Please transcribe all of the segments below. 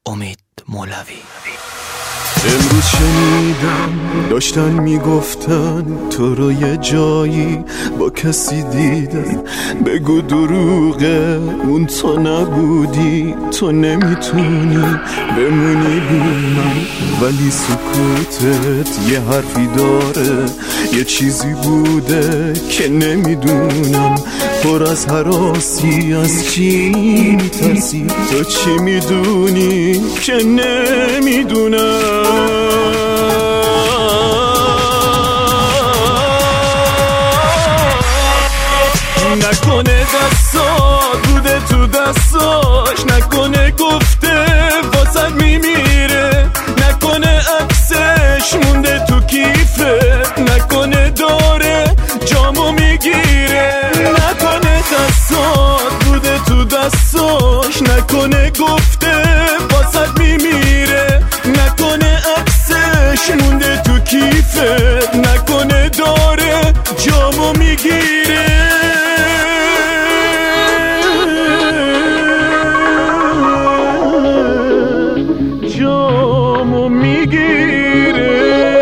امید مولوی. امروز شنیدم داشتن میگفتن تو رو یه جایی با کسی دیدن، بگو دروغه اون تو نبودی، تو نمیتونی بمونی بی من، ولی سکوتت یه حرفی داره، یه چیزی بوده که نمیدونم، پر از هراسی، از چی میترسی، تو چی میدونی که نمیدونم. نکنه دستات بوده تو دستاش، نکنه گفته واسد میمیره، نکنه عکسش مونده تو کیفت، نکنه داره جامو میگیره، نکنه دستات بوده تو دستاش، نکنه گفته واسد میمیره، نکنه عکسش مونده تو کیفت، نکنه داره جامو میگیره. جامو میگیره.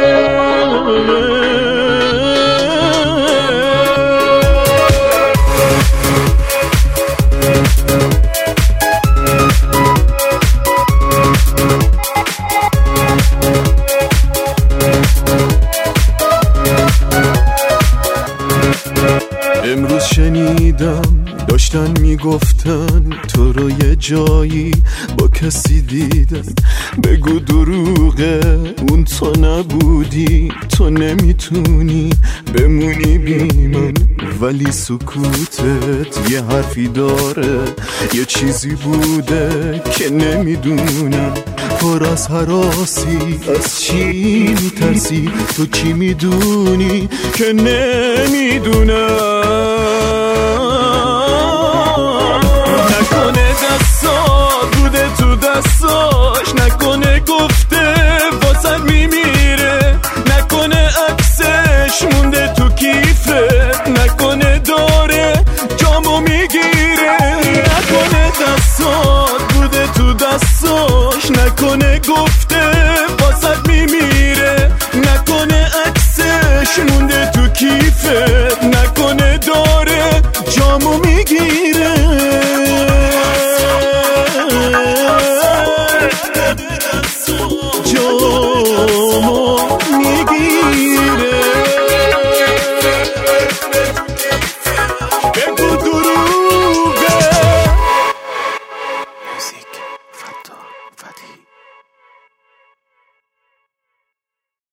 امروز شنیدم داشتن میگفتن تو رو یه جایی با کسی دیدن، بگو دروغه اون تو نبودی، تو نمیتونی بمونی بی من، ولی سکوتت یه حرفی داره، یه چیزی بوده که نمیدونم، پر از هراسی، از چی میترسی، تو چی میدونی که نمیدونم.